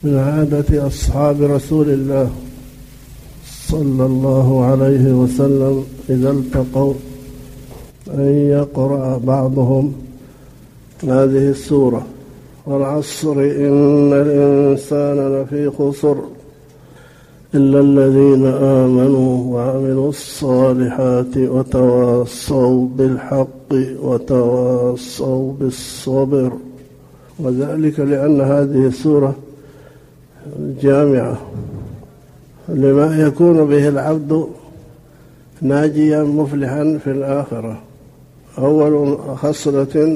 من عادة أصحاب رسول الله صلى الله عليه وسلم إذا التقوا أن يقرأ بعضهم هذه السورة: والعصر إن الإنسان لفي خسر إلا الذين آمنوا وعملوا الصالحات وتواصوا بالحق وتواصوا بالصبر. وذلك لأن هذه السورة جامعة لما يكون به العبد ناجيا مفلحا في الآخرة. أول خصلة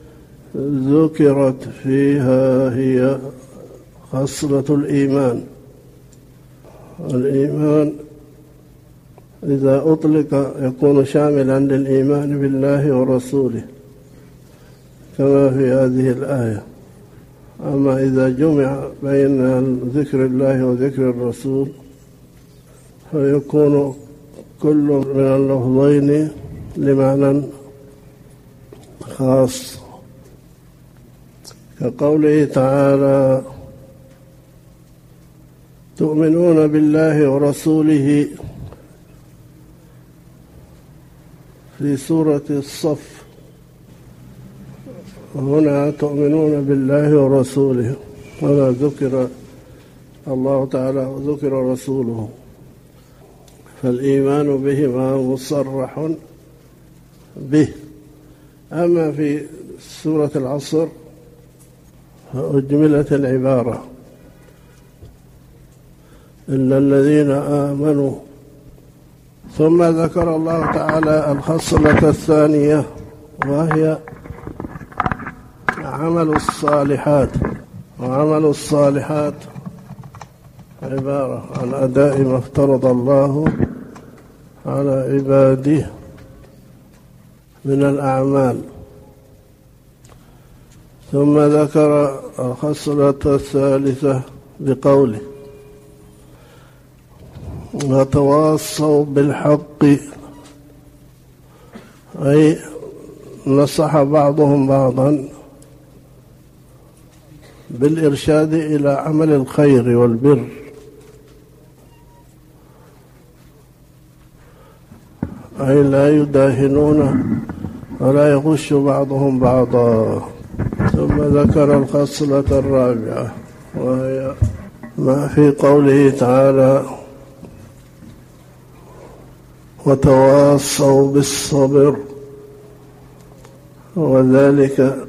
ذكرت فيها هي خصلة الإيمان. الإيمان إذا أطلق يكون شاملا للإيمان بالله ورسوله كما في هذه الآية. أما إذا جمع بين ذكر الله وذكر الرسول فيكون كل من اللفظين لمعنى خاص، كقوله تعالى: تؤمنون بالله ورسوله في سورة الصف. هنا تؤمنون بالله ورسوله، هنا ذكر الله تعالى وذكر رسوله، فالإيمان بهما مصرح به. أما في سورة العصر فأجملت العبارة: إلا الذين آمنوا. ثم ذكر الله تعالى الخصلة الثانية وهي عمل الصالحات. وعمل الصالحات عبارة عن أداء ما افترض الله على عباده من الأعمال. ثم ذكر الخصلة الثالثة بقوله: وتواصوا بالحق، أي نصح بعضهم بعضا بالإرشاد إلى عمل الخير والبر، أي لا يداهنون ولا يغش بعضهم بعضا. ثم ذكر الخصلة الرابعة وهي ما في قوله تعالى: وتواصوا بالصبر. وذلك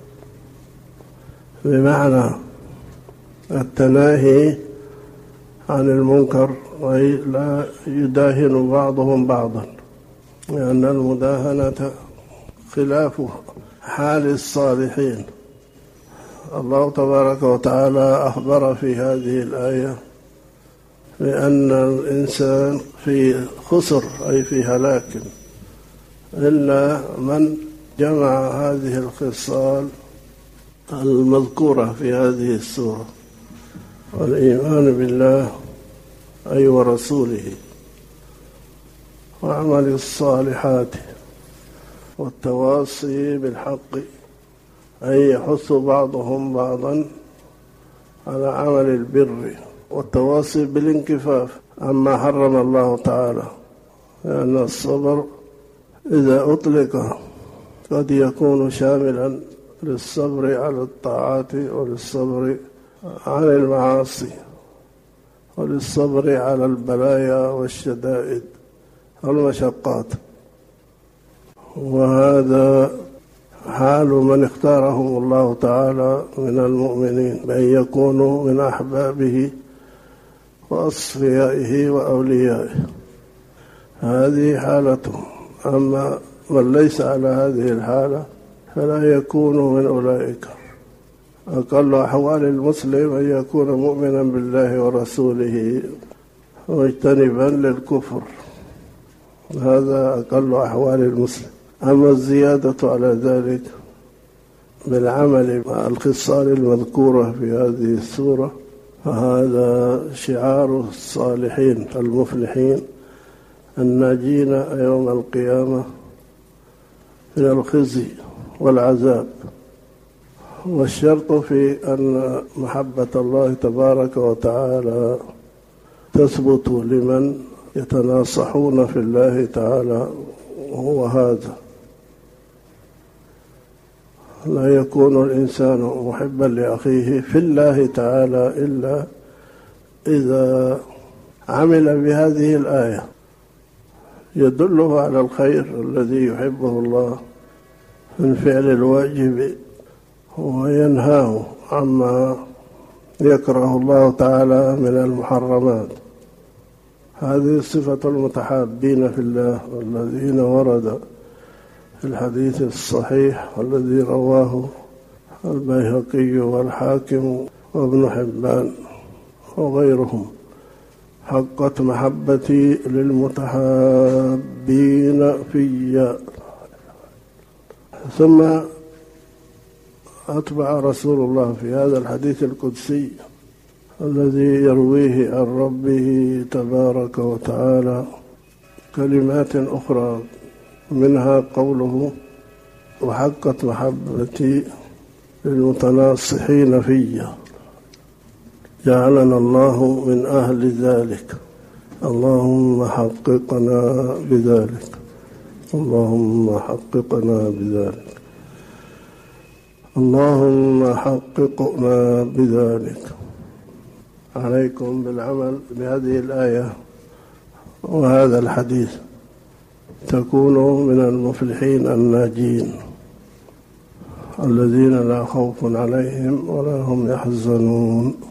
بمعنى التناهي عن المنكر، أي لا يداهن بعضهم بعضا، لأن المداهنة خلاف حال الصالحين. الله تبارك وتعالى أخبر في هذه الآية بأن الإنسان في خسر، أي في هلاك، إلا من جمع هذه الخصال المذكورة في هذه السورة: والإيمان بالله أي ورسوله، وعمل الصالحات، والتواصي بالحق، أي يحث بعضهم بعضا على عمل البر، والتواصي بالانكفاف عما حرم الله تعالى، لأن الصبر إذا أطلق قد يكون شاملا للصبر على الطاعات، وللصبر عن المعاصي، وللصبر على البلايا والشدائد والمشقات. وهذا حال من اختارهم الله تعالى من المؤمنين بأن يكونوا من أحبابه وأصفيائه وأوليائه، هذه حالته. أما من ليس على هذه الحالة فلا يكون من أولئك. أقل أحوال المسلم أن يكون مؤمنا بالله ورسوله واجتنبا للكفر، هذا أقل أحوال المسلم. أما الزيادة على ذلك بالعمل مع الخصال المذكورة في هذه السورة فهذا شعار الصالحين المفلحين الناجين يوم القيامة من الخزي والعذاب. والشرط في أن محبة الله تبارك وتعالى تثبت لمن يتناصحون في الله تعالى، وهو هذا. لا يكون الإنسان محبا لأخيه في الله تعالى إلا إذا عمل بهذه الآية يدله على الخير الذي يحبه الله من فعل الواجب وينهاه عما يكره الله تعالى من المحرمات. هذه صفة المتحابين في الله الذين ورد في الحديث الصحيح الذي رواه البيهقي والحاكم وابن حبان وغيرهم: حقت محبتي للمتحابين في. ثم أتبع رسول الله في هذا الحديث القدسي الذي يرويه عن ربه تبارك وتعالى كلمات أخرى، منها قوله: وحقت محبتي للمتناصحين في. جعلنا الله من أهل ذلك، اللهم حققنا بذلك، اللهم حققنا بذلك، اللهم حققنا بذلك. عليكم بالعمل بهذه الآية وهذا الحديث تكونوا من المفلحين الناجين الذين لا خوف عليهم ولا هم يحزنون.